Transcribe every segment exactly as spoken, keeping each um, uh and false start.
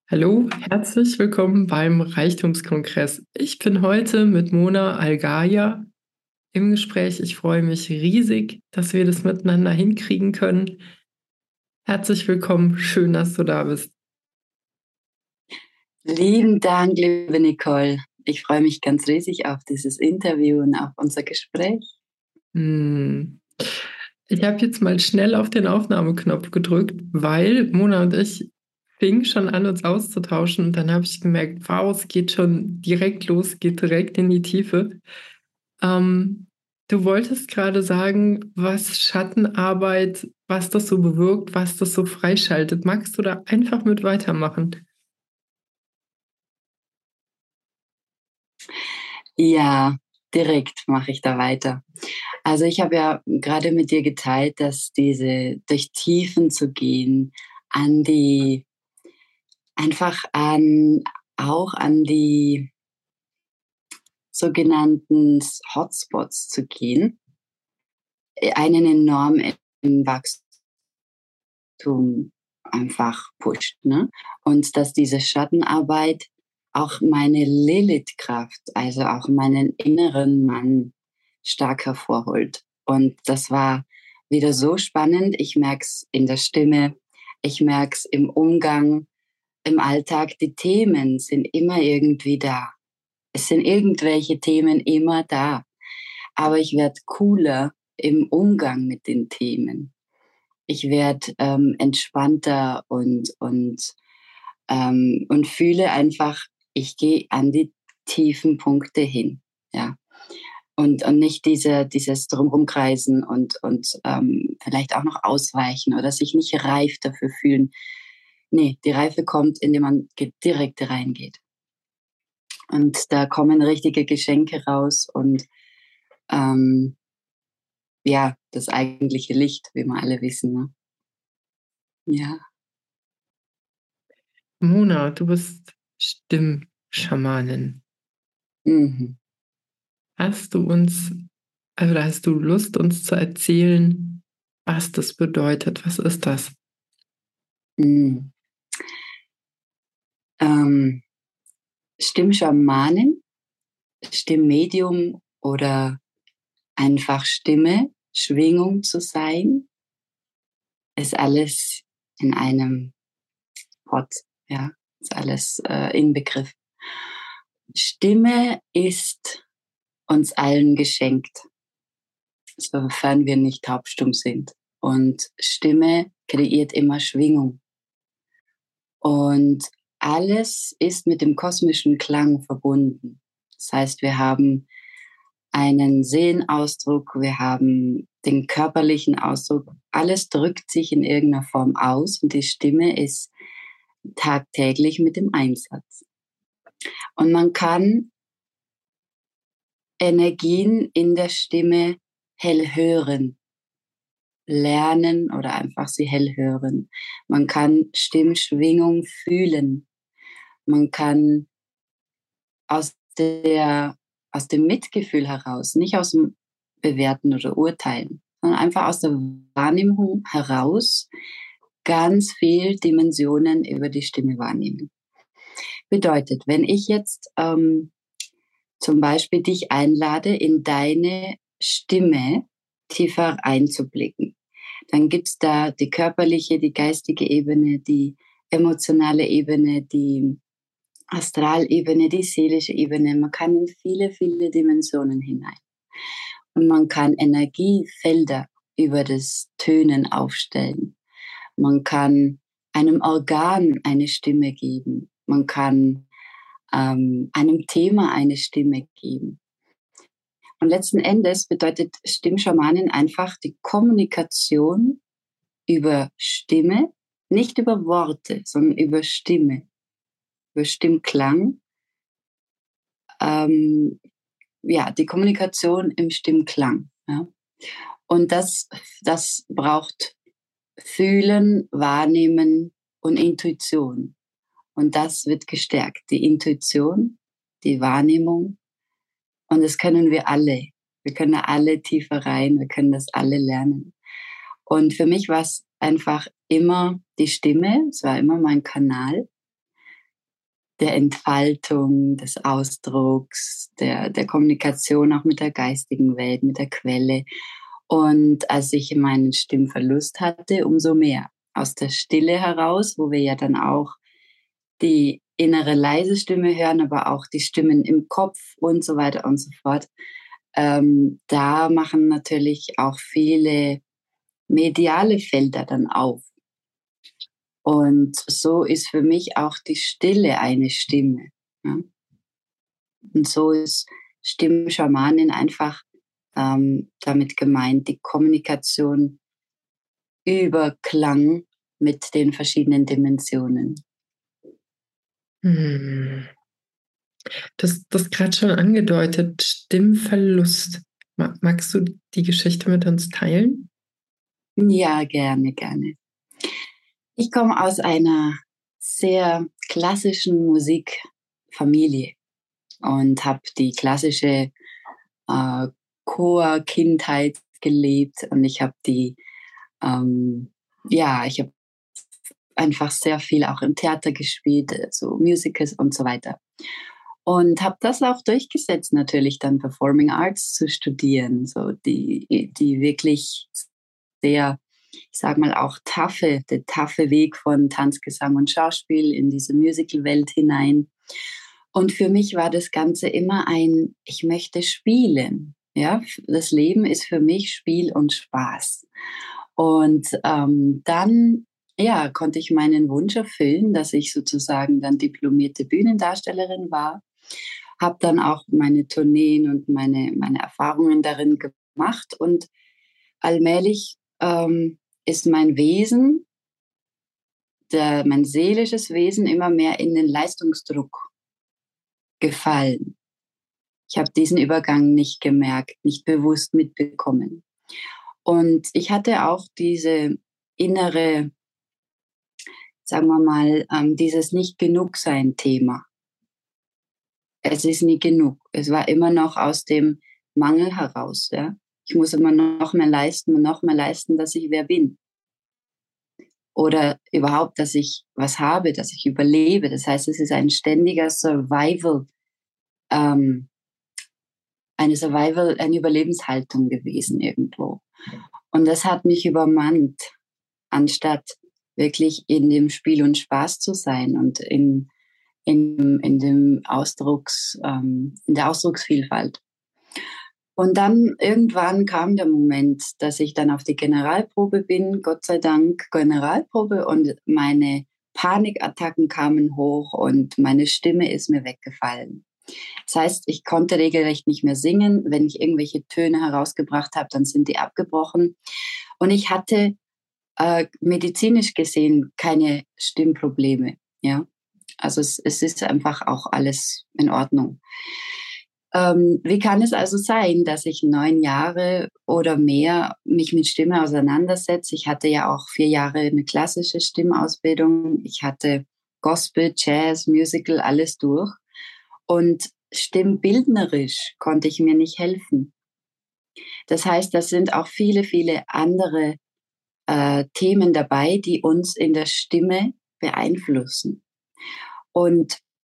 Hallo, herzlich willkommen beim Reichtumskongress. Ich bin heute mit Mona Algaya im Gespräch. Ich freue mich riesig, dass wir das miteinander hinkriegen können. Herzlich willkommen, schön, dass du da bist. Lieben Dank, liebe Nicole. Ich freue mich ganz riesig auf dieses Interview und auf unser Gespräch. Hm. Ich habe jetzt mal schnell auf den Aufnahmeknopf gedrückt, weil Mona und ich fingen schon an, uns auszutauschen. Und dann habe ich gemerkt, wow, es geht schon direkt los, geht direkt in die Tiefe. Ähm, du wolltest gerade sagen, was Schattenarbeit, was das so bewirkt, was das so freischaltet. Magst du da einfach mit weitermachen? Ja, direkt mache ich da weiter. Also ich habe ja gerade mit dir geteilt, dass diese durch Tiefen zu gehen, an die, einfach an, auch an die sogenannten Hotspots zu gehen, einen enorm im Wachstum einfach pusht. Ne? Und dass diese Schattenarbeit auch meine Lilith-Kraft, also auch meinen inneren Mann stark hervorholt. Und das war wieder so spannend. Ich merke es in der Stimme, ich merke es im Umgang, im Alltag. Die Themen sind immer irgendwie da. Es sind irgendwelche Themen immer da. Aber ich werde cooler im Umgang mit den Themen. Ich werde ähm, entspannter und, und, ähm, und fühle einfach, ich gehe an die tiefen Punkte hin. Ja. Und, und nicht diese, dieses Drumherumkreisen und, und ähm, vielleicht auch noch ausweichen oder sich nicht reif dafür fühlen. Nee, die Reife kommt, indem man direkt reingeht. Und da kommen richtige Geschenke raus und ähm, ja, das eigentliche Licht, wie wir alle wissen. Ne? Ja. Mona, du bist Stimmschamanin. Mhm. Hast du uns, also hast du Lust, uns zu erzählen, was das bedeutet? Was ist das? Mhm. Ähm, Stimmschamanin, Stimmmedium oder einfach Stimme, Schwingung zu sein, ist alles in einem Pot, ja, ist alles äh, Inbegriff. Stimme ist uns allen geschenkt, sofern wir nicht taubstumm sind. Und Stimme kreiert immer Schwingung. Und alles ist mit dem kosmischen Klang verbunden. Das heißt, wir haben einen Seelenausdruck, wir haben den körperlichen Ausdruck. Alles drückt sich in irgendeiner Form aus und die Stimme ist tagtäglich mit dem Einsatz. Und man kann Energien in der Stimme hell hören, lernen oder einfach sie hell hören. Man kann Stimmschwingung fühlen. Man kann aus der, aus dem Mitgefühl heraus, nicht aus dem Bewerten oder Urteilen, sondern einfach aus der Wahrnehmung heraus ganz viel Dimensionen über die Stimme wahrnehmen. Bedeutet, wenn ich jetzt ähm, zum Beispiel dich einlade, in deine Stimme tiefer einzublicken, dann gibt's da die körperliche, die geistige Ebene, die emotionale Ebene, die Astralebene, die seelische Ebene. Man kann in viele, viele Dimensionen hinein. Und man kann Energiefelder über das Tönen aufstellen. Man kann einem Organ eine Stimme geben. Man kann ähm, einem Thema eine Stimme geben. Und letzten Endes bedeutet Stimmschamanin einfach die Kommunikation über Stimme, nicht über Worte, sondern über Stimme, über Stimmklang. Ähm, ja, die Kommunikation im Stimmklang. Ja. Und das, das braucht Fühlen, Wahrnehmen und Intuition. Und das wird gestärkt. Die Intuition, die Wahrnehmung. Und das können wir alle. Wir können alle tiefer rein. Wir können das alle lernen. Und für mich war es einfach immer die Stimme. Es war immer mein Kanal. der Entfaltung, des Ausdrucks, der, der Kommunikation auch mit der geistigen Welt, mit der Quelle. Und als ich meinen Stimmverlust hatte, umso mehr. Aus der Stille heraus, wo wir ja dann auch die innere leise Stimme hören, aber auch die Stimmen im Kopf und so weiter und so fort. Ähm, da machen natürlich auch viele mediale Felder dann auf. Und so ist für mich auch die Stille eine Stimme. Ja? Und so ist Stimmschamanin einfach ähm, damit gemeint, die Kommunikation über Klang mit den verschiedenen Dimensionen. Hm. Das, das gerade schon angedeutet, Stimmverlust. Magst du die Geschichte mit uns teilen? Ja, gerne, gerne. Ich komme aus einer sehr klassischen Musikfamilie und habe die klassische äh, Chor-Kindheit gelebt und ich habe die, ähm, ja, ich habe einfach sehr viel auch im Theater gespielt, so Musicals und so weiter. Und habe das auch durchgesetzt, natürlich dann Performing Arts zu studieren, so die, die wirklich sehr, ich sag mal auch taffe, der taffe Weg von Tanz, Gesang und Schauspiel in diese Musical-Welt hinein. Und für mich war das Ganze immer ein, ich möchte spielen. Ja, das Leben ist für mich Spiel und Spaß. Und ähm, dann ja, konnte ich meinen Wunsch erfüllen, dass ich sozusagen dann diplomierte Bühnendarstellerin war. Habe dann auch meine Tourneen und meine, meine Erfahrungen darin gemacht. Und allmählich ähm, ist mein Wesen, der, mein seelisches Wesen immer mehr in den Leistungsdruck gefallen. Ich habe diesen Übergang nicht gemerkt, nicht bewusst mitbekommen. Und ich hatte auch diese innere, sagen wir mal, ähm, dieses Nicht-Genug-Sein-Thema. Es ist nie genug. Es war immer noch aus dem Mangel heraus. Ja? Ich muss immer noch mehr leisten und noch mehr leisten, dass ich wer bin. Oder überhaupt, dass ich was habe, dass ich überlebe. Das heißt, es ist ein ständiger Survival, ähm, eine Survival, eine Überlebenshaltung gewesen irgendwo. Und das hat mich übermannt, anstatt wirklich in dem Spiel und Spaß zu sein und in, in, in dem Ausdrucks, ähm, in der Ausdrucksvielfalt. Und dann irgendwann kam der Moment, dass ich dann auf die Generalprobe bin, Gott sei Dank Generalprobe, und meine Panikattacken kamen hoch und meine Stimme ist mir weggefallen. Das heißt, ich konnte regelrecht nicht mehr singen. Wenn ich irgendwelche Töne herausgebracht habe, dann sind die abgebrochen. Und ich hatte äh, medizinisch gesehen keine Stimmprobleme. Ja? Also es, es ist einfach auch alles in Ordnung. Ähm, wie kann es also sein, dass ich neun Jahre oder mehr mich mit Stimme auseinandersetze? Ich hatte ja auch vier Jahre eine klassische Stimmausbildung. Ich hatte Gospel, Jazz, Musical, alles durch. Und stimmbildnerisch konnte ich mir nicht helfen. Das heißt, das sind auch viele, viele andere äh, Themen dabei, die uns in der Stimme beeinflussen. Und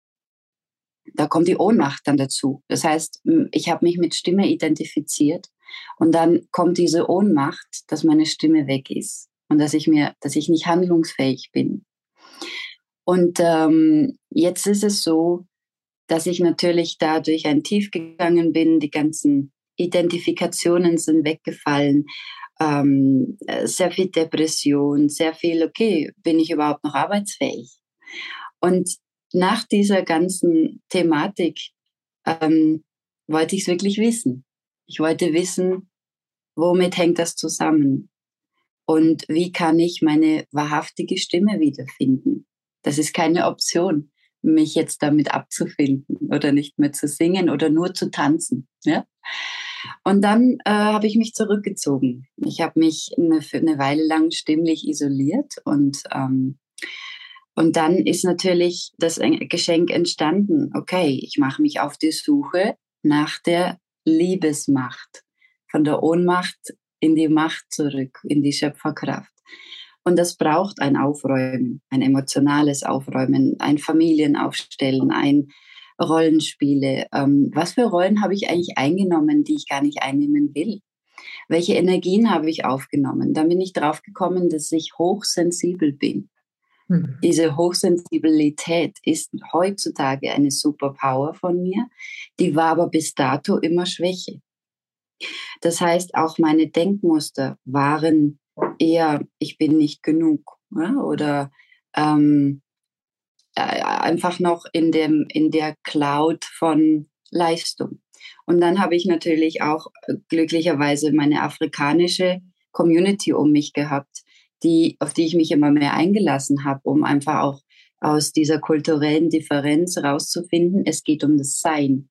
da kommt die Ohnmacht dann dazu. Das heißt, ich habe mich mit Stimme identifiziert und dann kommt diese Ohnmacht, dass meine Stimme weg ist und dass ich mir, dass ich nicht handlungsfähig bin. Und ähm, jetzt ist es so, dass ich natürlich da durch ein Tief gegangen bin. Die ganzen Identifikationen sind weggefallen. Ähm, sehr viel Depression, sehr viel, okay, bin ich überhaupt noch arbeitsfähig? Und nach dieser ganzen Thematik ähm, wollte ich es wirklich wissen. Ich wollte wissen, womit hängt das zusammen? Und wie kann ich meine wahrhaftige Stimme wiederfinden? Das ist keine Option, mich jetzt damit abzufinden oder nicht mehr zu singen oder nur zu tanzen. Ja? Und dann äh, habe ich mich zurückgezogen. Ich habe mich eine, für eine Weile lang stimmlich isoliert und ähm, und dann ist natürlich das Geschenk entstanden. Okay, ich mache mich auf die Suche nach der Liebesmacht, von der Ohnmacht in die Macht zurück, in die Schöpferkraft. Und das braucht ein Aufräumen, ein emotionales Aufräumen, ein Familienaufstellen, ein Rollenspiele. Ähm, was für Rollen habe ich eigentlich eingenommen, die ich gar nicht einnehmen will? Welche Energien habe ich aufgenommen? Dann bin ich drauf gekommen, dass ich hochsensibel bin. Mhm. Diese Hochsensibilität ist heutzutage eine Superpower von mir, die war aber bis dato immer Schwäche. Das heißt, auch meine Denkmuster waren eher, ich bin nicht genug, ja, oder ähm, äh, einfach noch in, dem, in der Cloud von Leistung. Und dann habe ich natürlich auch äh, glücklicherweise meine afrikanische Community um mich gehabt, die, auf die ich mich immer mehr eingelassen habe, um einfach auch aus dieser kulturellen Differenz rauszufinden, es geht um das Sein.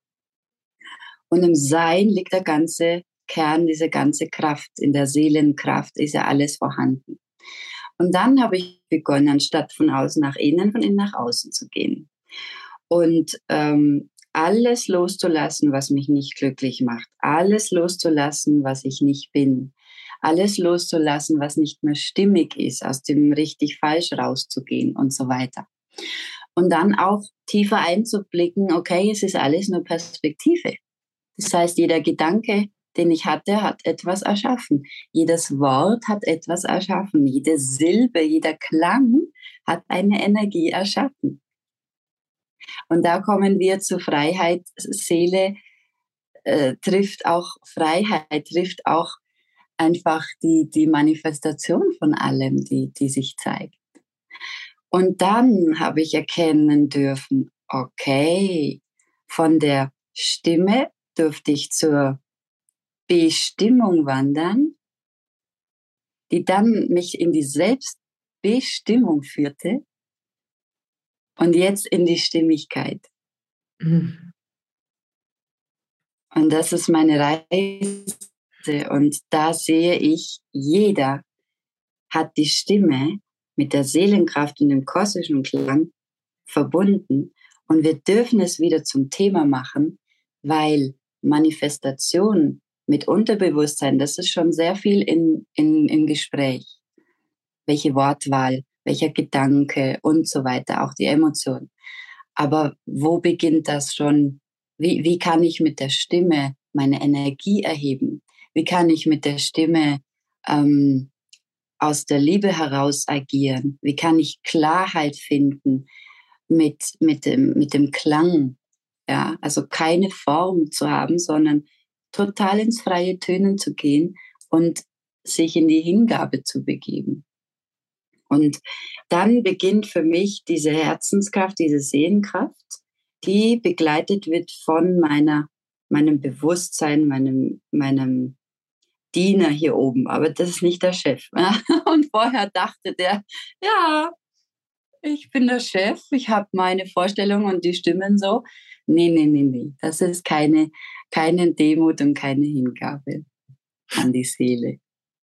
Und im Sein liegt der ganze Kern, diese ganze Kraft. In der Seelenkraft ist ja alles vorhanden. Und dann habe ich begonnen, anstatt von außen nach innen, von innen nach außen zu gehen. Und ähm, alles loszulassen, was mich nicht glücklich macht. Alles loszulassen, was ich nicht bin. Alles loszulassen, was nicht mehr stimmig ist, aus dem richtig falsch rauszugehen und so weiter. Und dann auch tiefer einzublicken, okay, es ist alles nur Perspektive. Das heißt, jeder Gedanke, den ich hatte, hat etwas erschaffen. Jedes Wort hat etwas erschaffen. Jede Silbe, jeder Klang hat eine Energie erschaffen. Und da kommen wir zu Freiheit. Seele äh, trifft auch Freiheit, trifft auch einfach die, die Manifestation von allem, die, die sich zeigt. Und dann habe ich erkennen dürfen, okay, von der Stimme durfte ich zur Bestimmung wandern, die dann mich in die Selbstbestimmung führte und jetzt in die Stimmigkeit. Mhm. Und das ist meine Reise. Und da sehe ich, jeder hat die Stimme mit der Seelenkraft und dem kosmischen Klang verbunden. Und wir dürfen es wieder zum Thema machen, weil Manifestation mit Unterbewusstsein, das ist schon sehr viel in, in, im Gespräch. Welche Wortwahl, welcher Gedanke und so weiter, auch die Emotion. Aber wo beginnt das schon? Wie, wie kann ich mit der Stimme meine Energie erheben? Wie kann ich mit der Stimme ähm, aus der Liebe heraus agieren? Wie kann ich Klarheit finden mit, mit, dem, mit dem Klang? Ja, also keine Form zu haben, sondern total ins freie Tönen zu gehen und sich in die Hingabe zu begeben. Und dann beginnt für mich diese Herzenskraft, diese Seelenkraft, die begleitet wird von meiner, meinem Bewusstsein, meinem, meinem Diener hier oben. Aber das ist nicht der Chef. Und vorher dachte der, ja, ich bin der Chef, ich habe meine Vorstellung und die stimmen so. Nee, nee, nee, nee. Das ist keine, keine Demut und keine Hingabe an die Seele.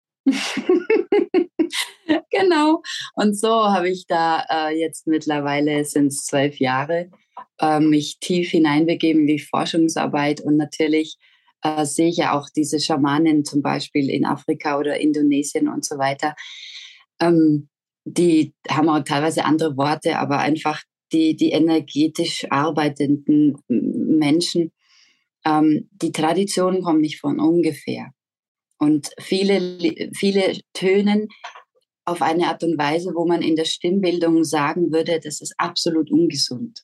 Genau. Und so habe ich da äh, jetzt mittlerweile, sind es zwölf Jahre, äh, mich tief hineinbegeben in die Forschungsarbeit. Und natürlich äh, sehe ich ja auch diese Schamanen zum Beispiel in Afrika oder Indonesien und so weiter. Ähm, die haben auch teilweise andere Worte, aber einfach die, die energetisch arbeitenden Menschen. Ähm, die Tradition kommt nicht von ungefähr. Und viele, viele tönen auf eine Art und Weise, wo man in der Stimmbildung sagen würde, das ist absolut ungesund.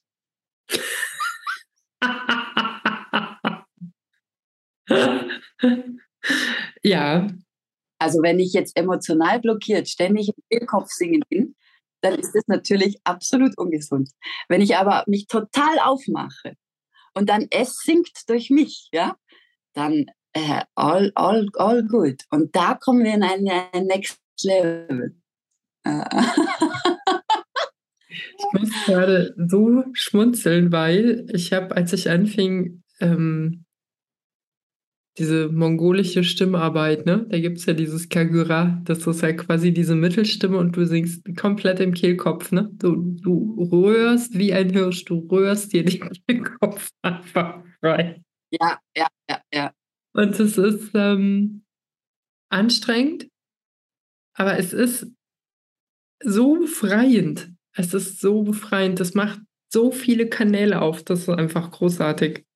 Ja. Also wenn ich jetzt emotional blockiert ständig im Kehlkopf singen bin, dann ist das natürlich absolut ungesund. Wenn ich aber mich total aufmache und dann es singt durch mich, ja, dann äh, all, all, all good. Und da kommen wir in ein, ein Next Level. Ich muss gerade so schmunzeln, weil ich habe, als ich anfing, ähm, diese mongolische Stimmarbeit, ne? Da gibt es ja dieses Kagura, das ist ja quasi diese Mittelstimme und du singst komplett im Kehlkopf, ne? Du, du rührst wie ein Hirsch, du rührst dir den Kehlkopf einfach frei. Ja, ja, ja, ja. Und es ist ähm, anstrengend, aber es ist so befreiend. Es ist so befreiend. Das macht so viele Kanäle auf. Das ist einfach großartig.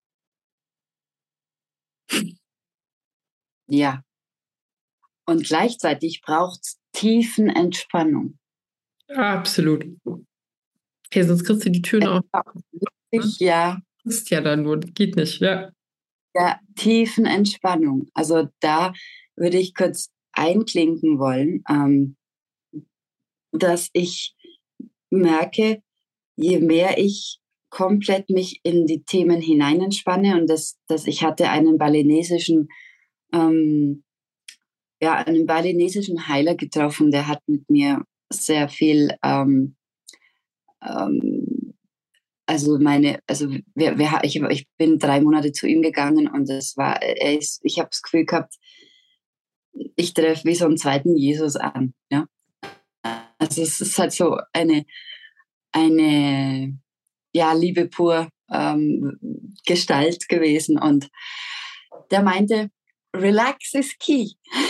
Ja. Und gleichzeitig braucht es tiefen Entspannung. Absolut. Okay, sonst kriegst du die Türen auch. Wirklich, ja. Das ist ja dann nur, geht nicht, ja. Ja, tiefen Entspannung. Also da würde ich kurz einklinken wollen, ähm, dass ich merke, je mehr ich komplett mich in die Themen hinein entspanne und dass, dass ich hatte einen balinesischen, ähm, ja, einen balinesischen Heiler getroffen, der hat mit mir sehr viel, ähm, ähm, also meine, also wir, wir, ich, ich bin drei Monate zu ihm gegangen und es war, er ist, ich habe das Gefühl gehabt, ich treffe wie so einen zweiten Jesus an, ja. Also es ist halt so eine, eine, ja, Liebe pur ähm, Gestalt gewesen und der meinte, relax is key.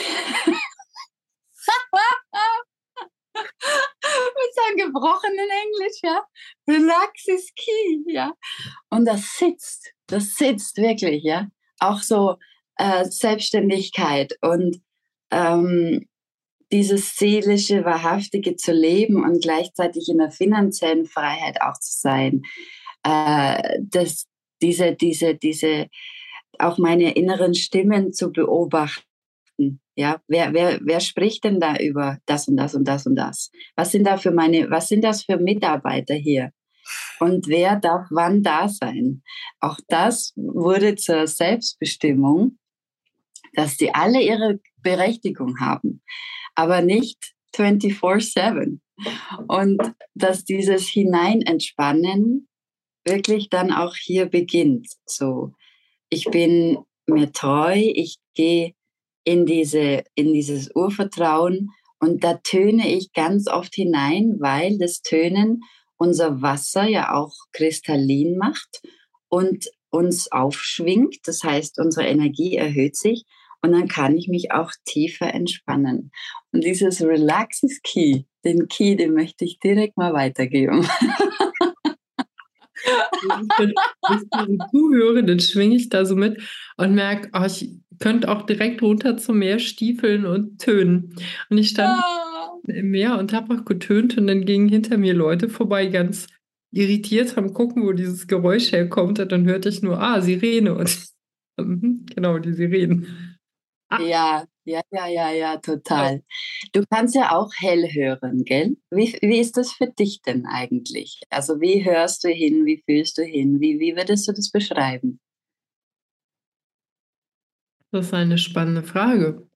Mit seinem gebrochenen Englisch, ja. Relax is key, ja. Und das sitzt, das sitzt wirklich, ja. Auch so äh, Selbstständigkeit und ähm, dieses seelische, wahrhaftige zu leben und gleichzeitig in der finanziellen Freiheit auch zu sein. Äh, das, diese, diese, diese, auch meine inneren Stimmen zu beobachten. Ja, wer, wer, wer spricht denn da über das und das und das und das? Was sind da für meine, was sind das für Mitarbeiter hier? Und wer darf wann da sein? Auch das wurde zur Selbstbestimmung, dass die alle ihre Berechtigung haben, aber nicht vierundzwanzig sieben. Und dass dieses Hineinentspannen wirklich dann auch hier beginnt. So, ich bin mir treu, ich gehe in diese, in dieses Urvertrauen und da töne ich ganz oft hinein, weil das Tönen unser Wasser ja auch kristallin macht und uns aufschwingt. Das heißt, unsere Energie erhöht sich und dann kann ich mich auch tiefer entspannen. Und dieses Relax is Key, den Key, den möchte ich direkt mal weitergeben. Wenn ich so zuhöre, dann schwinge ich da so mit und merke, oh, ich könnte auch direkt runter zum Meer stiefeln und tönen. Und ich stand im Meer und habe auch getönt und dann gingen hinter mir Leute vorbei, ganz irritiert, haben gucken, wo dieses Geräusch herkommt. Und dann hörte ich nur, ah, Sirene. Und genau, die Sirenen. Ja, ja, ja, ja, ja, total. Du kannst ja auch hell hören, gell? Wie, wie ist das für dich denn eigentlich? Also wie hörst du hin, wie fühlst du hin? Wie, wie würdest du das beschreiben? Das ist eine spannende Frage.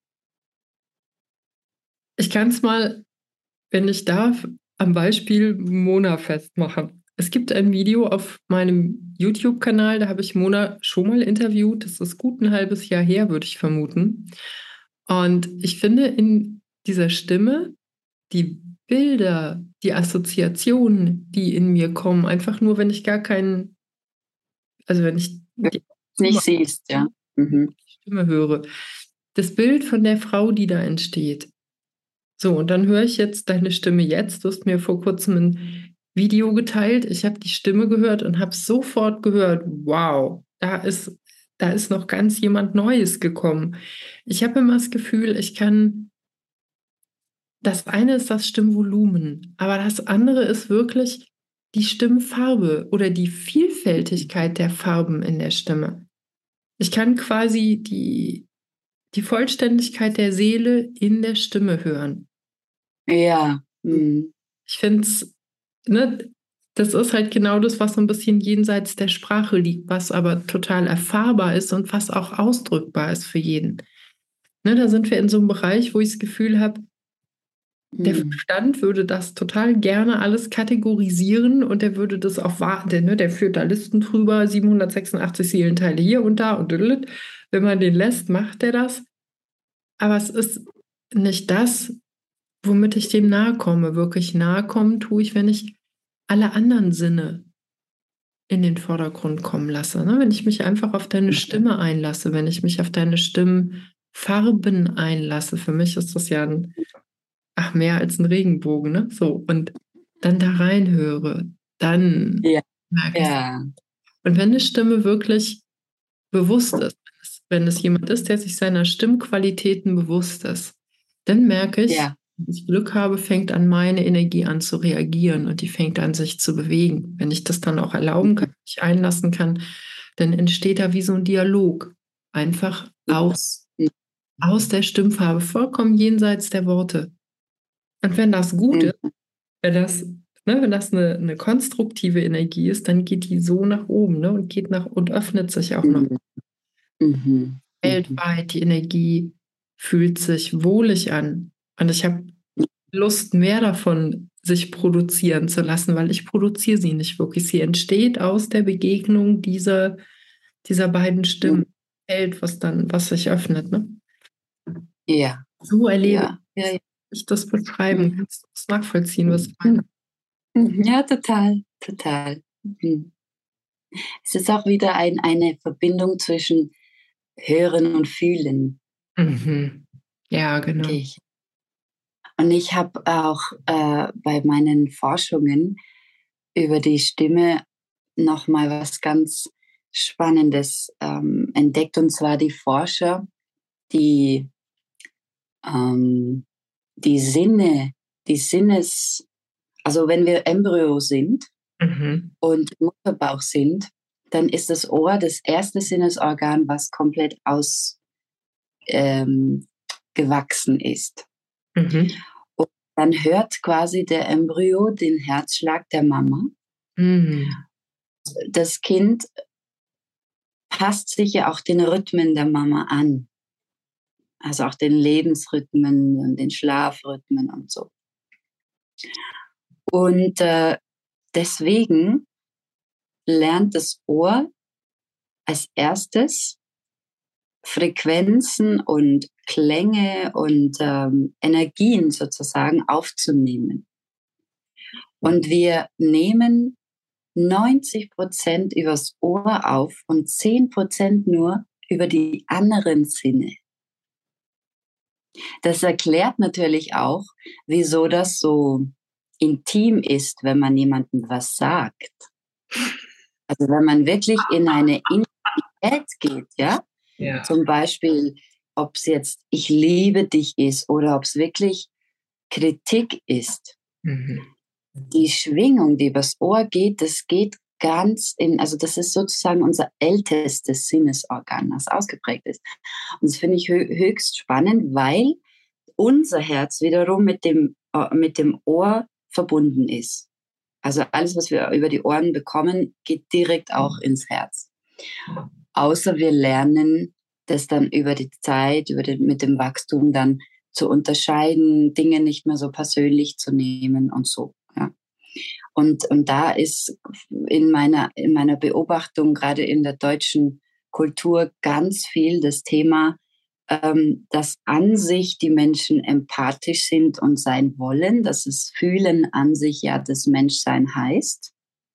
Ich kann es mal, wenn ich darf, am Beispiel Mona festmachen. Es gibt ein Video auf meinem YouTube-Kanal, da habe ich Mona schon mal interviewt. Das ist gut ein halbes Jahr her, würde ich vermuten. Und ich finde in dieser Stimme die Bilder, die Assoziationen, die in mir kommen, einfach nur, wenn ich gar keinen, also wenn ich die Nicht siehst, ja. Mhm. Stimme höre. Das Bild von der Frau, die da entsteht. So, und dann höre ich jetzt deine Stimme jetzt. Du hast mir vor kurzem ein Video geteilt. Ich habe die Stimme gehört und habe sofort gehört, wow, da ist, da ist noch ganz jemand Neues gekommen. Ich habe immer das Gefühl, ich kann, das eine ist das Stimmvolumen, aber das andere ist wirklich die Stimmfarbe oder die Vielfältigkeit der Farben in der Stimme. Ich kann quasi die, die Vollständigkeit der Seele in der Stimme hören. Ja. Mhm. Ich finde es, ne, das ist halt genau das, was so ein bisschen jenseits der Sprache liegt, was aber total erfahrbar ist und was auch ausdrückbar ist für jeden. Ne, da sind wir in so einem Bereich, wo ich das Gefühl habe, der Mhm. Verstand würde das total gerne alles kategorisieren und der würde das auch wahr, der, ne, der führt da Listen drüber, siebenhundertsechsundachtzig Seelenteile hier und da und düdelt. Wenn man den lässt, macht der das. Aber es ist nicht das, womit ich dem nahe komme. Wirklich nahe kommen tue ich, wenn ich alle anderen Sinne in den Vordergrund kommen lasse. Ne? Wenn ich mich einfach auf deine Stimme einlasse, wenn ich mich auf deine Stimmfarben einlasse. Für mich ist das ja ein ach, mehr als ein Regenbogen, ne? So, und dann da reinhöre, dann Ja, merke ich, ja, und wenn eine Stimme wirklich bewusst ist, wenn es wenn es jemand ist, der sich seiner Stimmqualitäten bewusst ist, dann merke ich, ja. wenn ich Glück habe, fängt an meine Energie an zu reagieren und die fängt an, sich zu bewegen. Wenn ich das dann auch erlauben kann, mich einlassen kann, dann entsteht da wie so ein Dialog. Einfach aus, aus der Stimmfarbe, vollkommen jenseits der Worte. Und wenn das gut ist, Mhm. wenn das, ne, wenn das eine, eine konstruktive Energie ist, dann geht die so nach oben, ne, und geht nach und öffnet sich auch noch Mhm. Mhm. Mhm. weltweit. Die Energie fühlt sich wohlig an. Und ich habe Lust, mehr davon sich produzieren zu lassen, weil ich produziere sie nicht wirklich. Sie entsteht aus der Begegnung dieser, dieser beiden Mhm. Stimmen. Feld, was dann, was sich öffnet. Ne? Ja, So erlebe ja, ja, ja. ich das beschreiben. Mhm. Kannst du das nachvollziehen, was ich meine? Mhm. Ja, total, total. Mhm. Es ist auch wieder ein, eine Verbindung zwischen Hören und Fühlen, Mhm. Ja, genau. denke ich. Und ich habe auch äh, bei meinen Forschungen über die Stimme noch mal was ganz Spannendes ähm, entdeckt. Und zwar die Forscher, die ähm, die Sinne, die Sinnes, also wenn wir Embryo sind Mhm. und im Mutterbauch sind, dann ist das Ohr das erste Sinnesorgan, was komplett aus ähm, gewachsen ist. Mhm. Und dann hört quasi der Embryo den Herzschlag der Mama. Mhm. Das Kind passt sich ja auch den Rhythmen der Mama an, also auch den Lebensrhythmen und den Schlafrhythmen und so. Und äh, deswegen lernt das Ohr als erstes Frequenzen und Klänge und ähm, Energien sozusagen aufzunehmen. Und wir nehmen neunzig Prozent übers Ohr auf und zehn Prozent nur über die anderen Sinne. Das erklärt natürlich auch, wieso das so intim ist, wenn man jemandem was sagt. Also wenn man wirklich in eine Intimität geht, ja, Ja. zum Beispiel, ob es jetzt ich liebe dich ist oder ob es wirklich Kritik ist. Mhm. Die Schwingung, die übers Ohr geht, das geht ganz in, also das ist sozusagen unser ältestes Sinnesorgan, das ausgeprägt ist. Und das finde ich hö höchst spannend, weil unser Herz wiederum mit dem, äh, mit dem Ohr verbunden ist. Also alles, was wir über die Ohren bekommen, geht direkt auch ins Herz. Außer wir lernen das dann über die Zeit, über den, mit dem Wachstum dann zu unterscheiden, Dinge nicht mehr so persönlich zu nehmen und so. Ja. Und, und da ist in meiner, in meiner Beobachtung, gerade in der deutschen Kultur, ganz viel das Thema, ähm, dass an sich die Menschen empathisch sind und sein wollen, dass es Fühlen an sich ja das Menschsein heißt.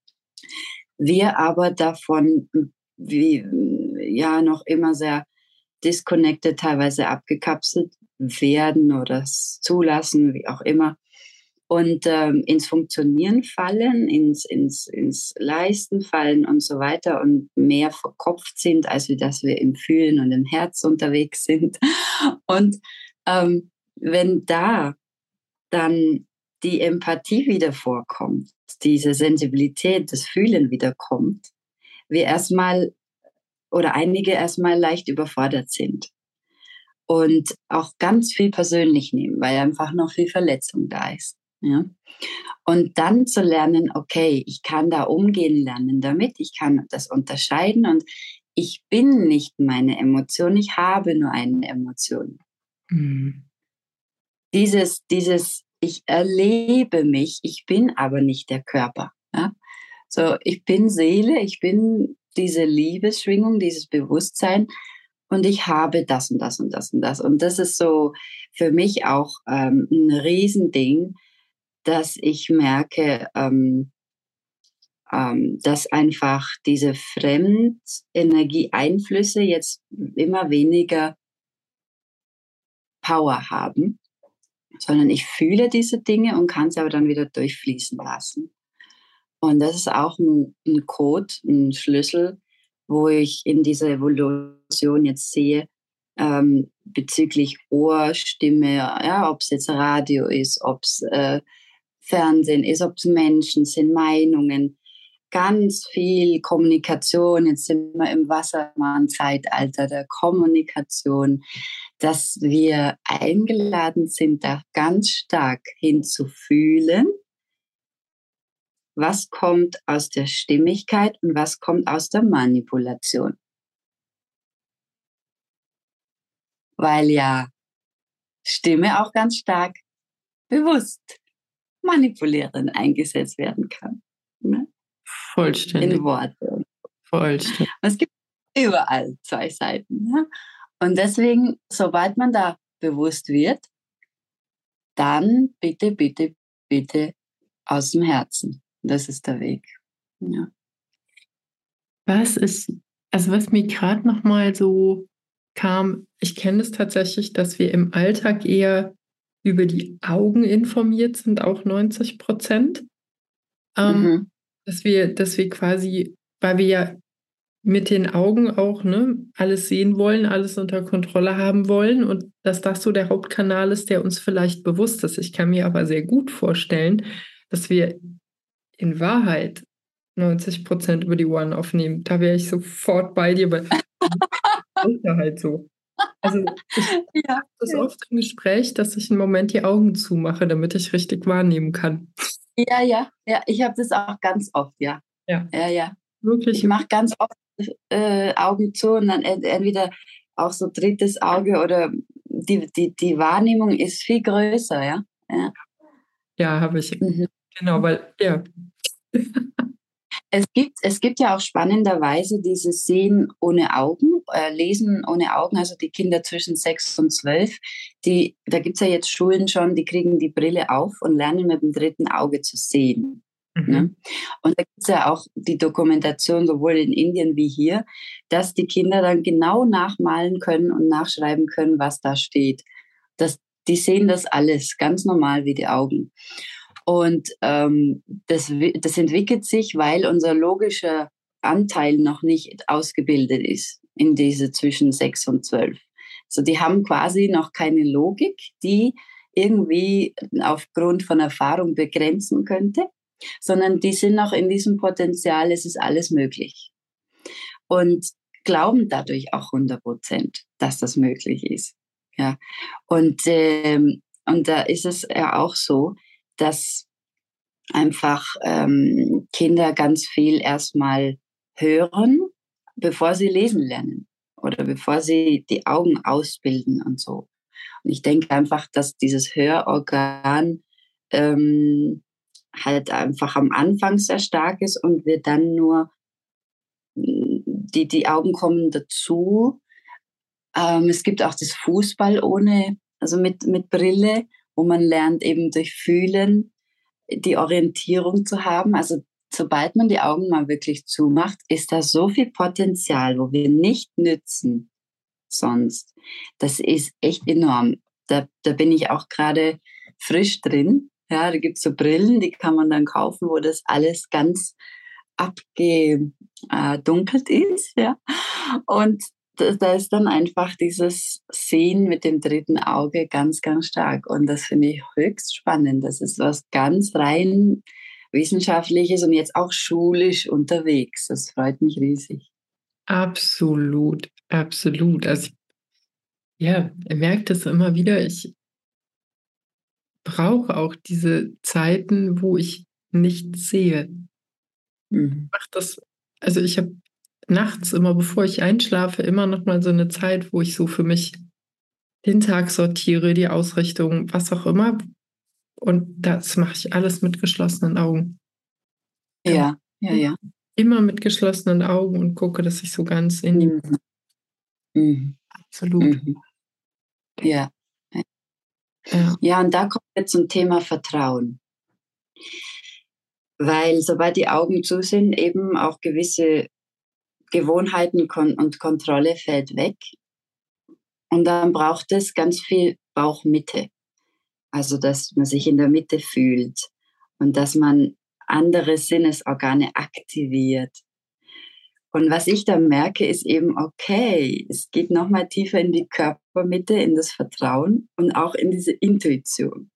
Wir aber davon, wie, ja, noch immer sehr disconnected, teilweise abgekapselt werden oder es zulassen, wie auch immer. Und ähm, ins Funktionieren fallen, ins, ins, ins Leisten fallen und so weiter und mehr verkopft sind, als wie dass wir im Fühlen und im Herz unterwegs sind. Und ähm, wenn da dann die Empathie wieder vorkommt, diese Sensibilität, das Fühlen wiederkommt, wir erstmal oder einige erstmal leicht überfordert sind und auch ganz viel persönlich nehmen, weil einfach noch viel Verletzung da ist. Ja? Und dann zu lernen, okay, ich kann da umgehen lernen damit, ich kann das unterscheiden und ich bin nicht meine Emotion, ich habe nur eine Emotion. Mhm. Dieses, dieses, ich erlebe mich, ich bin aber nicht der Körper. Ja? So, ich bin Seele, ich bin diese Liebesschwingung, dieses Bewusstsein und ich habe das und das und das und das. Und das ist so für mich auch ähm, ein Riesending, dass ich merke, ähm, ähm, dass einfach diese Fremdenergieeinflüsse jetzt immer weniger Power haben sondern ich fühle diese Dinge und kann sie aber dann wieder durchfließen lassen. Und das ist auch ein, ein Code, ein Schlüssel, wo ich in dieser Evolution jetzt sehe, ähm, bezüglich Ohr, Stimme, ja, ob es jetzt Radio ist, ob es äh, Fernsehen ist, ob es Menschen sind, Meinungen, ganz viel Kommunikation. Jetzt sind wir im Wassermann-Zeitalter der Kommunikation, dass wir eingeladen sind, da ganz stark hinzufühlen, was kommt aus der Stimmigkeit und was kommt aus der Manipulation. Weil ja Stimme auch ganz stark bewusst manipulieren eingesetzt werden kann. Ne? Vollständig. In Worte. Vollständig. Es gibt überall zwei Seiten. Ja? Und deswegen, sobald man da bewusst wird, dann bitte, bitte, bitte aus dem Herzen. Das ist der Weg. Ja. Was ist, also was mir gerade noch mal so kam, ich kenne es tatsächlich, dass wir im Alltag eher über die Augen informiert sind, auch neunzig Prozent. Ähm, Mhm. dass wir, dass wir quasi, weil wir ja mit den Augen auch ne, alles sehen wollen, alles unter Kontrolle haben wollen und dass das so der Hauptkanal ist, der uns vielleicht bewusst ist. Ich kann mir aber sehr gut vorstellen, dass wir in Wahrheit neunzig Prozent über die Ohren aufnehmen. Da wäre ich sofort bei dir, weil das ist ja halt so. Also ich Ja, habe das ja. oft im Gespräch, dass ich einen Moment die Augen zumache, damit ich richtig wahrnehmen kann. Ja, ja, ja. Ich habe das auch ganz oft, ja. Ja, Ja, ja. wirklich. Ich mache ganz oft äh, Augen zu und dann ent- entweder auch so drittes Auge oder die, die, die Wahrnehmung ist viel größer, ja. Ja, Ja, habe ich. mhm. Genau, weil, ja. Es gibt, es gibt ja auch spannenderweise dieses Sehen ohne Augen, äh, Lesen ohne Augen, also die Kinder zwischen sechs und zwölf, die, da gibt es ja jetzt Schulen schon, die kriegen die Brille auf und lernen mit dem dritten Auge zu sehen. Ne? Mhm. Und da gibt es ja auch die Dokumentation, sowohl in Indien wie hier, dass die Kinder dann genau nachmalen können und nachschreiben können, was da steht. Das, die sehen das alles ganz normal wie die Augen. Und ähm, das, das entwickelt sich, weil unser logischer Anteil noch nicht ausgebildet ist in diese zwischen sechs und zwölf. So, die haben quasi noch keine Logik, die irgendwie aufgrund von Erfahrung begrenzen könnte, sondern die sind noch in diesem Potenzial, es ist alles möglich. Und glauben dadurch auch hundert Prozent, dass das möglich ist. Ja. Und, ähm, und da ist es ja auch so, dass einfach ähm, Kinder ganz viel erstmal hören, bevor sie lesen lernen oder bevor sie die Augen ausbilden und so. Und ich denke einfach, dass dieses Hörorgan ähm, halt einfach am Anfang sehr stark ist und wir dann nur, die, die Augen kommen dazu. Ähm, es gibt auch das Fußball ohne, also mit, mit Brille, wo man lernt eben durch Fühlen die Orientierung zu haben. Also sobald man die Augen mal wirklich zumacht, ist da so viel Potenzial, wo wir nicht nützen sonst. Das ist echt enorm. Da, da bin ich auch gerade frisch drin. Ja, da gibt's so Brillen, die kann man dann kaufen, wo das alles ganz abgedunkelt ist. Ja. Und da, da ist dann einfach dieses Sehen mit dem dritten Auge ganz, ganz stark. Und das finde ich höchst spannend. Das ist was ganz rein Wissenschaftliches und jetzt auch schulisch unterwegs. Das freut mich riesig. Absolut, absolut. Also, ich, ja, ihr merkt es immer wieder, ich brauche auch diese Zeiten, wo ich nichts sehe. Mhm. Mach das, also ich habe nachts immer, bevor ich einschlafe, immer noch mal so eine Zeit, wo ich so für mich den Tag sortiere, die Ausrichtung, was auch immer. Und das mache ich alles mit geschlossenen Augen. Ja, ja, ja. Immer mit geschlossenen Augen und gucke, dass ich so ganz in die. Mhm. Mhm. Absolut. Mhm. Ja. Ja. Ja, und da kommen wir zum Thema Vertrauen. Weil sobald die Augen zu sind, eben auch gewisse Gewohnheiten kon- und Kontrolle fällt weg. Und dann braucht es ganz viel Bauchmitte. Also, dass man sich in der Mitte fühlt und dass man andere Sinnesorgane aktiviert. Und was ich dann merke, ist eben, okay, es geht noch mal tiefer in die Körpermitte, in das Vertrauen und auch in diese Intuition.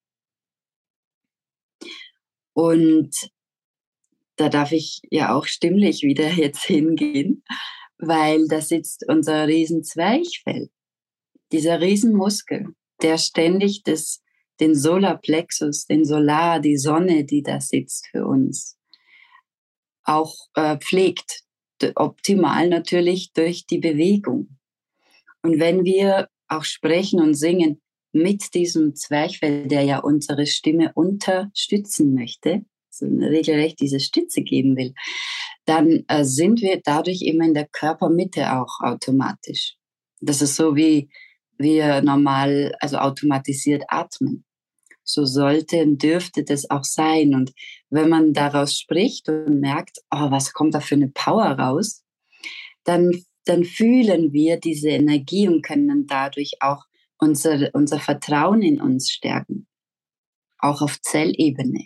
Und da darf ich ja auch stimmlich wieder jetzt hingehen, weil da sitzt unser Riesenzwerchfell, dieser Riesenmuskel, der ständig das, den Solarplexus, den Solar, die Sonne, die da sitzt für uns, auch äh, pflegt. Optimal natürlich durch die Bewegung. Und wenn wir auch sprechen und singen mit diesem Zwerchfell, der ja unsere Stimme unterstützen möchte, so regelrecht diese Stütze geben will, dann äh, sind wir dadurch immer in der Körpermitte auch automatisch. Das ist so wie wir normal, also automatisiert atmen. So sollte und dürfte das auch sein. Und wenn man daraus spricht und merkt, oh, was kommt da für eine Power raus, dann, dann fühlen wir diese Energie und können dadurch auch unser, unser Vertrauen in uns stärken. Auch auf Zellebene.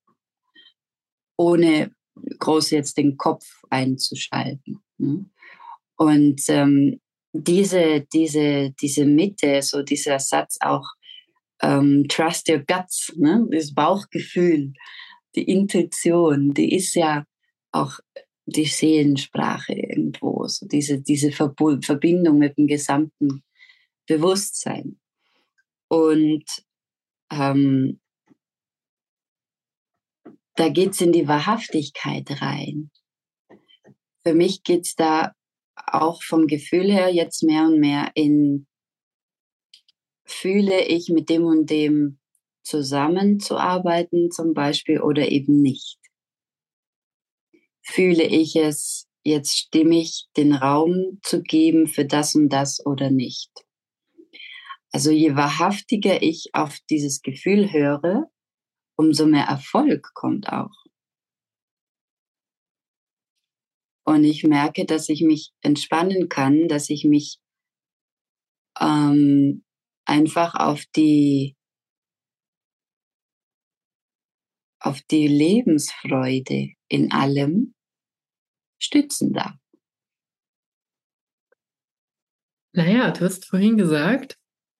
Ohne groß jetzt den Kopf einzuschalten. Und ähm, diese, diese, diese Mitte, so dieser Satz auch, Um, trust your guts, ne? Das Bauchgefühl, die Intuition, die ist ja auch die Seelensprache irgendwo, so diese, diese Verbu- Verbindung mit dem gesamten Bewusstsein. Und ähm, da geht's in die Wahrhaftigkeit rein. Für mich geht's da auch vom Gefühl her jetzt mehr und mehr in, fühle ich mit dem und dem zusammenzuarbeiten zum Beispiel oder eben nicht? Fühle ich es jetzt stimmig, den Raum zu geben für das und das oder nicht? Also je wahrhaftiger ich auf dieses Gefühl höre, umso mehr Erfolg kommt auch. Und ich merke, dass ich mich entspannen kann, dass ich mich ähm, einfach auf die auf die Lebensfreude in allem stützen darf. Naja, du hast vorhin gesagt,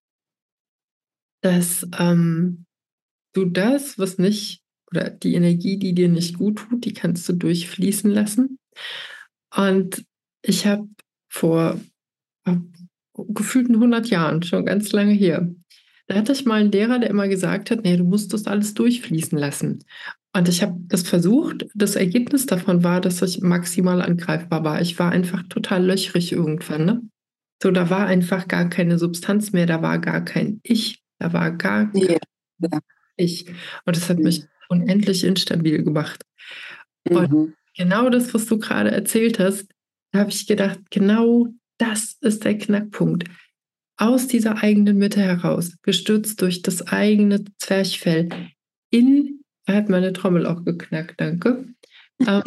dass ähm, du das, was nicht, oder die Energie, die dir nicht gut tut, die kannst du durchfließen lassen. Und ich habe vor äh, gefühlten hundert Jahren, schon ganz lange her, da hatte ich mal einen Lehrer, der immer gesagt hat, nee, du musst das alles durchfließen lassen. Und ich habe das versucht. Das Ergebnis davon war, dass ich maximal angreifbar war. Ich war einfach total löchrig irgendwann, ne? So, da war einfach gar keine Substanz mehr, da war gar kein Ich, da war gar kein Ja. Ja. Ich. Und das hat mich unendlich instabil gemacht. Und Mhm. genau das, was du gerade erzählt hast, da habe ich gedacht, genau das ist der Knackpunkt. Aus dieser eigenen Mitte heraus, gestützt durch das eigene Zwerchfell, in, da hat meine Trommel auch geknackt, danke. Ähm,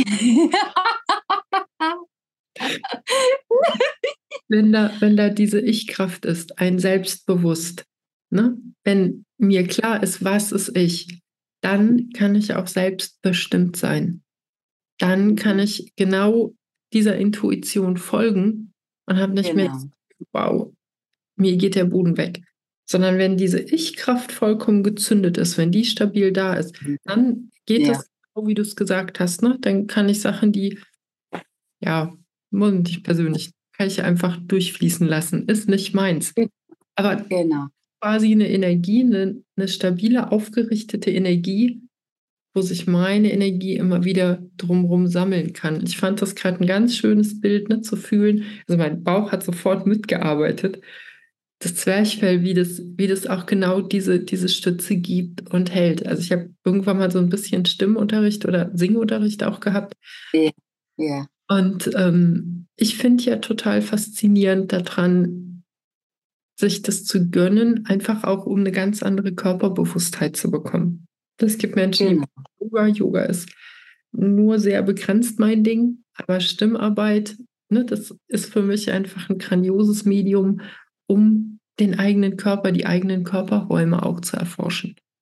wenn da, wenn da diese Ich-Kraft ist, ein Selbstbewusst, ne? Wenn mir klar ist, was ist ich, dann kann ich auch selbstbestimmt sein. Dann kann ich genau dieser Intuition folgen und habe nicht mehr, Genau. wow, mir geht der Boden weg. Sondern wenn diese Ich-Kraft vollkommen gezündet ist, wenn die stabil da ist, dann geht Ja. das, so wie du es gesagt hast, ne? Dann kann ich Sachen, die, ja, muss ich persönlich, kann ich einfach durchfließen lassen. Ist nicht meins. Aber Genau. quasi eine Energie, eine, eine stabile, aufgerichtete Energie, wo sich meine Energie immer wieder drumherum sammeln kann. Ich fand das gerade ein ganz schönes Bild, ne, zu fühlen. Also mein Bauch hat sofort mitgearbeitet. Das Zwerchfell, wie das, wie das auch genau diese, diese Stütze gibt und hält. Also ich habe irgendwann mal so ein bisschen Stimmunterricht oder Singunterricht auch gehabt. Ja. Ja. Und ähm, ich finde ja total faszinierend daran, sich das zu gönnen, einfach auch um eine ganz andere Körperbewusstheit zu bekommen. Es gibt Menschen, die Genau. machen Yoga. Yoga ist nur sehr begrenzt mein Ding, aber Stimmarbeit, ne, das ist für mich einfach ein grandioses Medium, um den eigenen Körper, die eigenen Körperräume auch zu erforschen.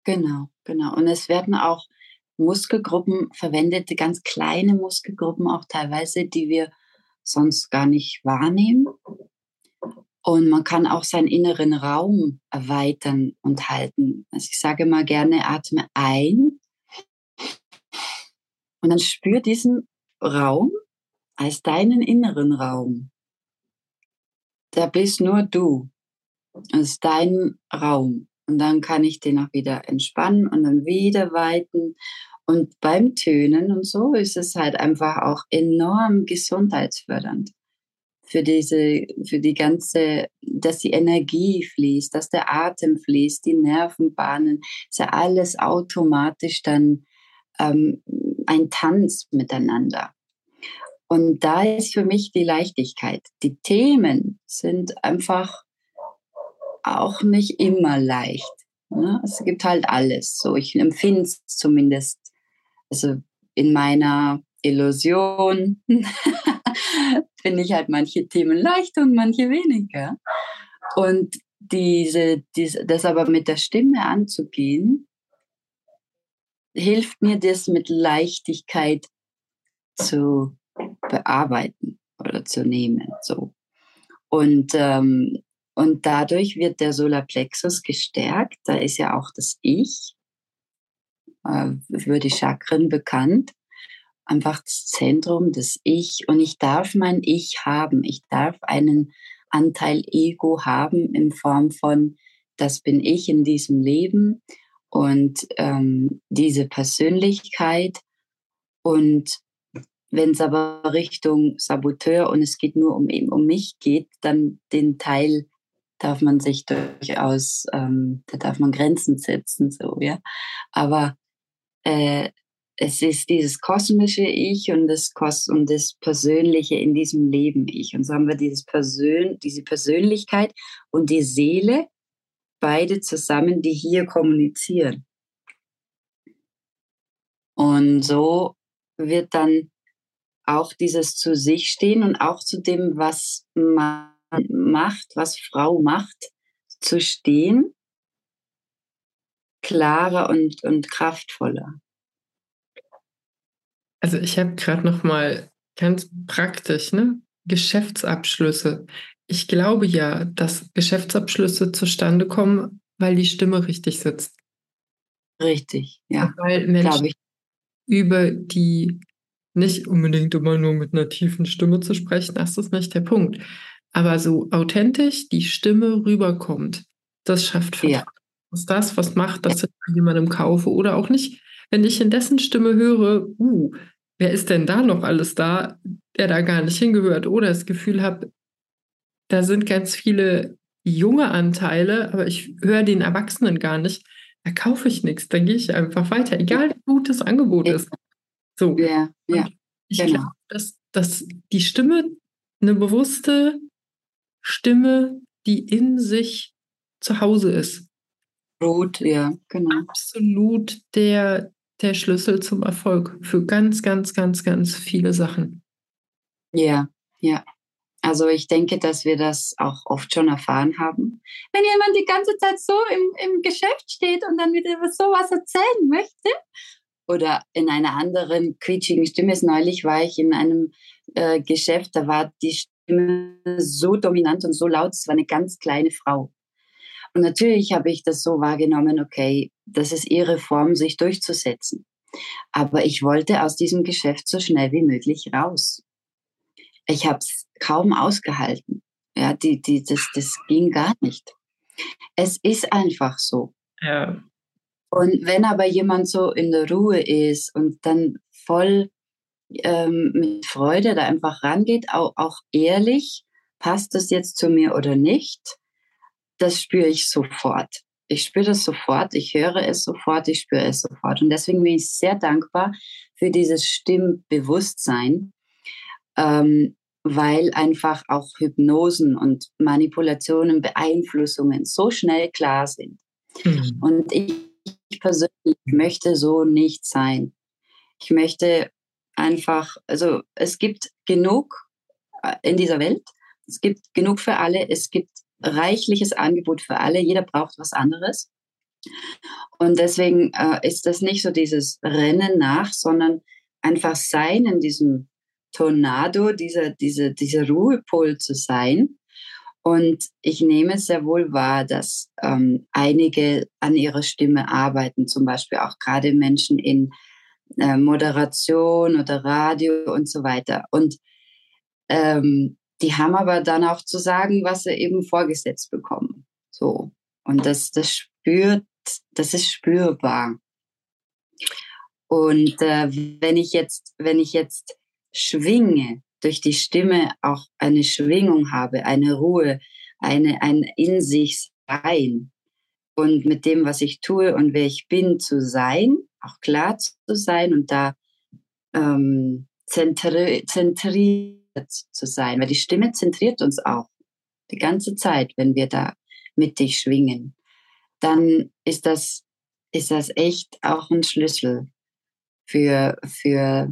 Genau, genau. Und es werden auch Muskelgruppen verwendet, ganz kleine Muskelgruppen auch teilweise, die wir sonst gar nicht wahrnehmen. Und man kann auch seinen inneren Raum erweitern und halten. Also ich sage mal gerne, atme ein und dann spür diesen Raum als deinen inneren Raum. Da bist nur du. Das ist dein Raum. Und dann kann ich den auch wieder entspannen und dann wieder weiten. Und beim Tönen und so ist es halt einfach auch enorm gesundheitsfördernd. Für diese, für die ganze, dass die Energie fließt, dass der Atem fließt, die Nervenbahnen, ist ja alles automatisch dann ähm, ein Tanz miteinander. Und da ist für mich die Leichtigkeit. Die Themen sind einfach auch nicht immer leicht. Ne? Es gibt halt alles. So, ich empfinde es zumindest, also in meiner Illusion finde ich halt manche Themen leicht und manche weniger. Und diese, diese, das aber mit der Stimme anzugehen, hilft mir das mit Leichtigkeit zu bearbeiten oder zu nehmen. So. Und, ähm, und dadurch wird der Solarplexus gestärkt. Da ist ja auch das Ich, äh, für die Chakren bekannt. Einfach das Zentrum, das Ich. Und ich darf mein Ich haben. Ich darf einen Anteil Ego haben in Form von, das bin ich in diesem Leben und ähm, diese Persönlichkeit. Und wenn es aber Richtung Saboteur und es geht nur um, um mich geht, dann den Teil darf man sich durchaus, ähm, da darf man Grenzen setzen, so, ja. Aber äh, es ist dieses kosmische Ich und das, Kos und das Persönliche in diesem Leben Ich. Und so haben wir dieses Persön diese Persönlichkeit und die Seele, beide zusammen, die hier kommunizieren. Und so wird dann auch dieses zu sich stehen und auch zu dem, was man macht, was Frau macht, zu stehen, klarer und, und kraftvoller. Also ich habe gerade noch mal ganz praktisch, ne? Geschäftsabschlüsse. Ich glaube ja, dass Geschäftsabschlüsse zustande kommen, weil die Stimme richtig sitzt. Richtig, ja, Weil Menschen glaube ich. über die nicht unbedingt immer nur mit einer tiefen Stimme zu sprechen, das ist nicht der Punkt. Aber so authentisch die Stimme rüberkommt, das schafft Ja, Vertrauen. Das ist das, was macht, dass ich bei jemandem kaufe oder auch nicht. Wenn ich in dessen Stimme höre, uh, wer ist denn da noch alles da, der da gar nicht hingehört? Oder das Gefühl habe, da sind ganz viele junge Anteile, aber ich höre den Erwachsenen gar nicht. Da kaufe ich nichts, dann gehe ich einfach weiter, egal wie gut das Angebot ist. So. ja, ja, Und ich genau. glaube, dass, dass die Stimme eine bewusste Stimme, die in sich zu Hause ist, Rot, ja, genau. absolut der, der Schlüssel zum Erfolg für ganz, ganz, ganz, ganz viele Sachen. Ja, ja. Also ich denke, dass wir das auch oft schon erfahren haben. Wenn jemand die ganze Zeit so im, im Geschäft steht und dann wieder sowas erzählen möchte, oder in einer anderen quietschigen Stimme. Neulich war ich in einem äh, Geschäft, da war die Stimme so dominant und so laut, es war eine ganz kleine Frau. Und natürlich habe ich das so wahrgenommen, okay, das ist ihre Form, sich durchzusetzen. Aber ich wollte aus diesem Geschäft so schnell wie möglich raus. Ich habe es kaum ausgehalten. Ja, die, die, das, das ging gar nicht. Es ist einfach so. Ja. Und wenn aber jemand so in der Ruhe ist und dann voll ähm, mit Freude da einfach rangeht, auch, auch ehrlich, passt das jetzt zu mir oder nicht, das spüre ich sofort. Ich spüre das sofort, ich höre es sofort, ich spüre es sofort. Und deswegen bin ich sehr dankbar für dieses Stimmbewusstsein, ähm, weil einfach auch Hypnosen und Manipulationen, Beeinflussungen so schnell klar sind. Mhm. Und ich, ich persönlich möchte so nicht sein. Ich möchte einfach, also es gibt genug äh, in dieser Welt, es gibt genug für alle, es gibt reichliches Angebot für alle, jeder braucht was anderes. Und deswegen äh, ist das nicht so dieses Rennen nach, sondern einfach sein in diesem Tornado, dieser, dieser, dieser Ruhepol zu sein. Und ich nehme sehr wohl wahr, dass ähm, einige an ihrer Stimme arbeiten, zum Beispiel auch gerade Menschen in äh, Moderation oder Radio und so weiter. Und ähm, die haben aber dann auch zu sagen, was sie eben vorgesetzt bekommen. So. Und das, das spürt, das ist spürbar. Und äh, wenn ich jetzt, wenn ich jetzt schwinge, durch die Stimme auch eine Schwingung habe, eine Ruhe, eine, ein in sich sein und mit dem, was ich tue und wer ich bin, zu sein, auch klar zu sein und da ähm, zentri zentriert zu sein, weil die Stimme zentriert uns auch die ganze Zeit, wenn wir da mit dich schwingen, dann ist das, ist das echt auch ein Schlüssel für, für,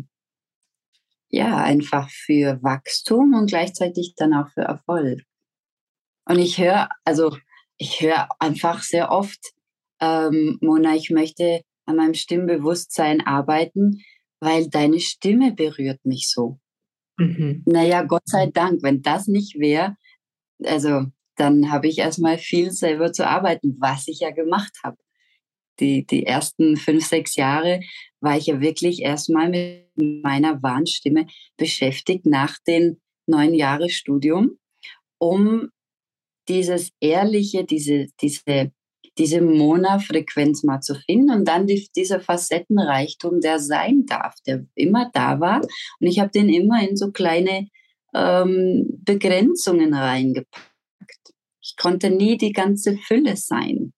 ja, einfach für Wachstum und gleichzeitig dann auch für Erfolg. Und ich höre, also ich höre einfach sehr oft, ähm, Mona, ich möchte an meinem Stimmbewusstsein arbeiten, weil deine Stimme berührt mich so. Mhm. Naja, Gott sei Dank, wenn das nicht wäre, also dann habe ich erstmal viel selber zu arbeiten, was ich ja gemacht habe. Die, die ersten fünf, sechs Jahre war ich ja wirklich erstmal mit meiner Warnstimme beschäftigt nach den neun Jahre Studium, um dieses ehrliche, diese, diese, diese Mona-Frequenz mal zu finden und dann die, dieser Facettenreichtum, der sein darf, der immer da war. Und ich habe den immer in so kleine ähm, Begrenzungen reingepackt. Ich konnte nie die ganze Fülle sein,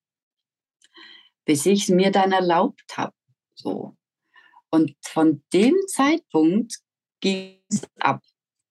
bis ich es mir dann erlaubt habe. So. Und von dem Zeitpunkt ging es ab.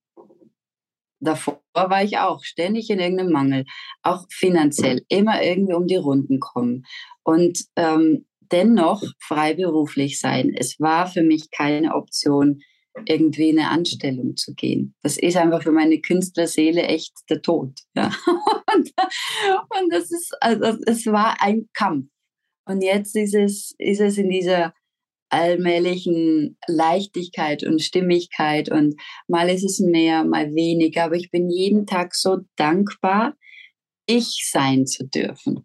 Davor war ich auch ständig in irgendeinem Mangel, auch finanziell, immer irgendwie um die Runden kommen. Und ähm, dennoch freiberuflich sein. Es war für mich keine Option, irgendwie in eine Anstellung zu gehen. Das ist einfach für meine Künstlerseele echt der Tod. Ja. Und, und das ist, also es war ein Kampf. Und jetzt ist es, ist es in dieser allmählichen Leichtigkeit und Stimmigkeit und mal ist es mehr, mal weniger, aber ich bin jeden Tag so dankbar, ich sein zu dürfen,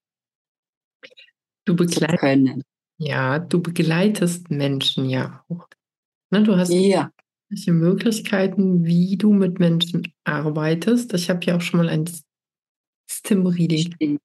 Du zu begleit können. ja, du begleitest Menschen ja auch. Ne, du hast Ja. welche Möglichkeiten, wie du mit Menschen arbeitest. Ich habe ja auch schon mal ein Stim-Reading Stimmt.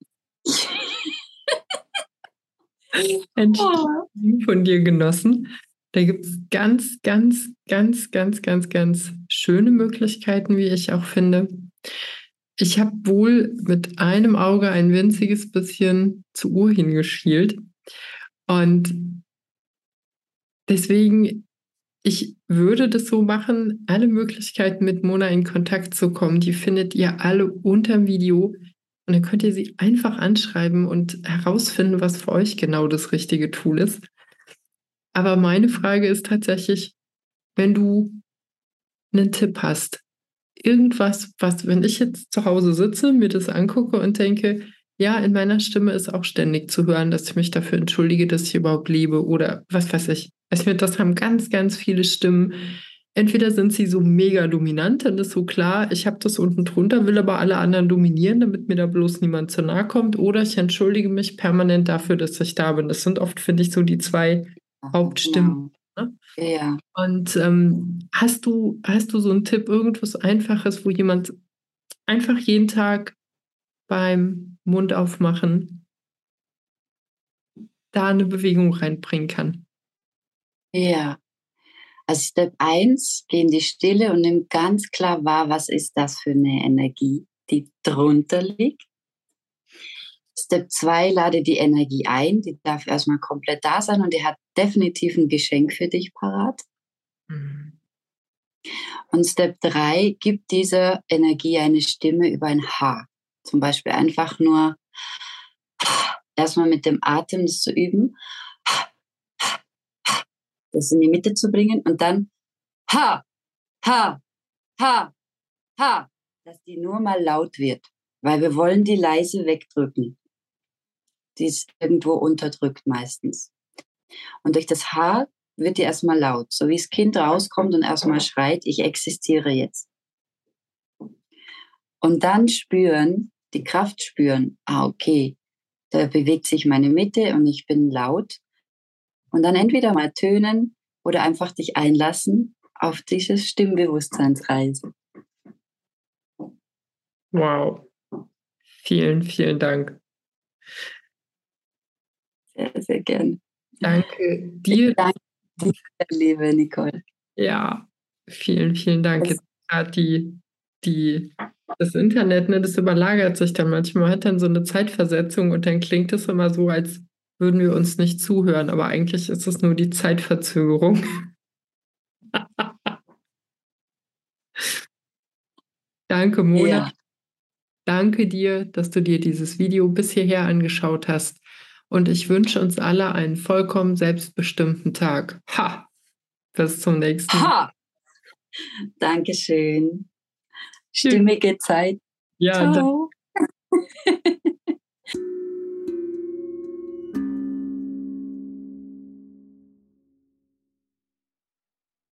ein Oh. Stim von dir genossen. Da gibt es ganz, ganz, ganz, ganz, ganz, ganz schöne Möglichkeiten, wie ich auch finde. Ich habe wohl mit einem Auge ein winziges bisschen zur Uhr hingeschielt. Und deswegen, ich würde das so machen, alle Möglichkeiten mit Mona in Kontakt zu kommen, die findet ihr alle unterm Video. Und dann könnt ihr sie einfach anschreiben und herausfinden, was für euch genau das richtige Tool ist. Aber meine Frage ist tatsächlich, wenn du einen Tipp hast, irgendwas, was, wenn ich jetzt zu Hause sitze, mir das angucke und denke, ja, in meiner Stimme ist auch ständig zu hören, dass ich mich dafür entschuldige, dass ich überhaupt lebe oder was weiß ich. Ich finde, das haben ganz, ganz viele Stimmen. Entweder sind sie so mega dominant, dann ist so klar, ich habe das unten drunter, will aber alle anderen dominieren, damit mir da bloß niemand zu nahe kommt, oder ich entschuldige mich permanent dafür, dass ich da bin. Das sind oft, finde ich, so die zwei Hauptstimmen. Genau. Ne? Ja. Und ähm, hast du, hast du so einen Tipp, irgendwas Einfaches, wo jemand einfach jeden Tag beim Mund aufmachen da eine Bewegung reinbringen kann? Ja. Also Step eins, geh in die Stille und nimm ganz klar wahr, was ist das für eine Energie, die drunter liegt. Step zwei, lade die Energie ein, die darf erstmal komplett da sein und die hat definitiv ein Geschenk für dich parat. Mhm. Und Step drei, gib dieser Energie eine Stimme über ein H. Zum Beispiel einfach nur erstmal mit dem Atem das zu üben, das in die Mitte zu bringen und dann Ha, Ha, Ha, Ha, dass die nur mal laut wird, weil wir wollen die leise wegdrücken. Die ist irgendwo unterdrückt meistens. Und durch das H wird die erstmal laut, so wie das Kind rauskommt und erstmal schreit, ich existiere jetzt. Und dann spüren, die Kraft spüren, ah okay, da bewegt sich meine Mitte und ich bin laut. Und dann entweder mal tönen oder einfach dich einlassen auf dieses Stimmbewusstseinsreise. Wow. Vielen, vielen Dank. Sehr, sehr gerne. Danke dir. Danke dir, liebe Nicole. Ja, vielen, vielen Dank. Jetzt gerade die, die, das Internet, ne, das überlagert sich dann manchmal, hat dann so eine Zeitversetzung und dann klingt es immer so, als würden wir uns nicht zuhören, aber eigentlich ist es nur die Zeitverzögerung. Danke, Mona. Ja. Danke dir, dass du dir dieses Video bis hierher angeschaut hast. Und ich wünsche uns alle einen vollkommen selbstbestimmten Tag. Ha! Bis zum nächsten Mal. Ha! Dankeschön. Stimmige Zeit. Ja, Ciao.